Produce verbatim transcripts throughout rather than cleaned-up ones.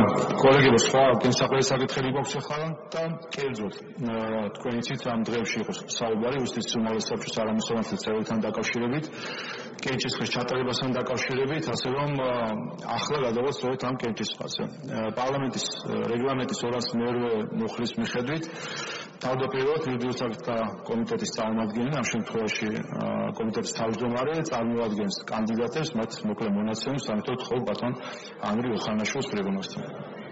კოლეგებო, სხვა გენსაყრელი საკითხები გვაქვს ახლა და კერძოდ თქვენ იცით ამ დღეებში იყოს საუბარი უსტის უმაღლეს საბჭოს არამოსამართლე წევრებთან დაკავშირებით, კენჭისყრის ჩატარებასთან დაკავშირებით, ასე რომ ახლა გადავალთ სწორედ ამ კენჭისყრაზე. პარლამენტის რეგლამენტის ორას მერვე მუხლის მიხედვით თავდაპირველად იურიდიულ საკითხთა კომიტეტის წარმომადგენელი, ამ შემთხვევაში კომიტეტის თავმჯდომარე წარმოადგენს კანდიდატებს, მათ მოკლე მონაცემს ამიტომ ხოლ ბატონ ამრი ოხანაშვილს პრეგონოსთან.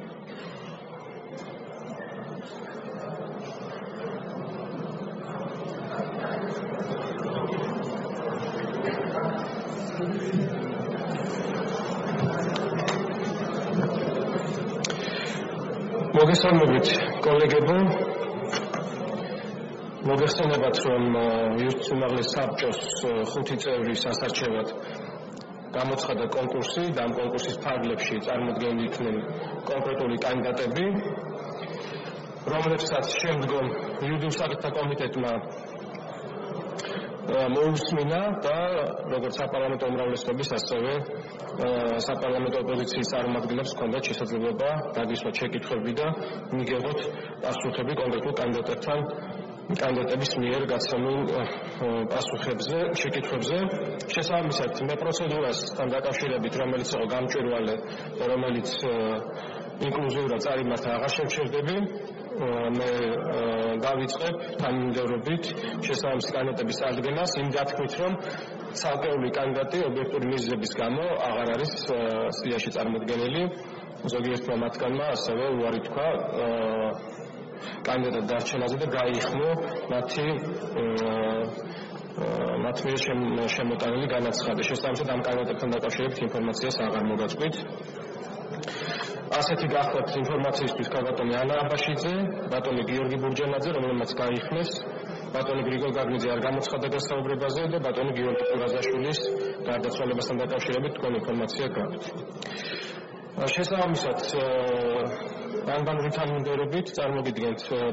მოგესალმებით კოლეგებო, მოგეხსენებათ რომ იურიდიულ უმაღლეს საბჭოს ხუთი წევრის ასარჩევად გამოცხადა კონკურსი და ამ კონკურსის ფარგლებში წარმოდგენილი იქნენ კონკრეტული კანდიდატები, რომლებსაც შემდგომ იურიდიულ საკითხთა კომიტეტმა მოусმინა და როგორც საპარლამენტო უმრავლესობის, ასევე საპარლამენტო ოპოზიციის წარმომადგენლებს ჰქონდათ შესაძლებლობა დაგისვათ შეკითხვები და მიგეღოთ პასუხები კონკრეტულ კანდიდატებთან კანდიდატების მიერ გაცემულ პასუხებზე, შეკითხვებზე. შესაბამისად, მე პროცედურასთან დაკავშირებით, რომელიც იყო გამჭვირვალე და რომელიც ინკლუზიურად წარიმართა, აღარ შევჩერდები. მე დავიწყებ თანმიმდევრობით შესაბამისი კანდიდატების წარდგენას, იმ დათქმით, რომ ცალკეული კანდიდატი ობიექტური მიზეზების გამო აღარ არის სიაში წარმოდგენილი. ზოგიერთმა მათგანმა ასევე უარი თქვა კანდიდატად დარჩენაზე და გაიხმო მათი მათ მიერ შემოტანილი განაცხადი. შესაბამისად, ამ კანდიდატებთან დაკავშირებით ინფორმაციას აღარ მოგაწყვით. ასეთი გახლავთ ინფორმაციისთვის ქალბატონი ანა აბაშიძე, ბატონი გიორგი ბურჯანაძე, რომელმაც გაიხმეს, ბატონი გრიგოლ გაგნიძე არ გამოცხადდა დასაუბრებაზე და ბატონი გიორგი ყურაზაშვილის გარდაცვალებასთან დაკავშირებით თქვენ ინფორმაცია გაქვთ. შესაბამისად, ანბანური თანმიმდევრობით წარმოგიდგენთ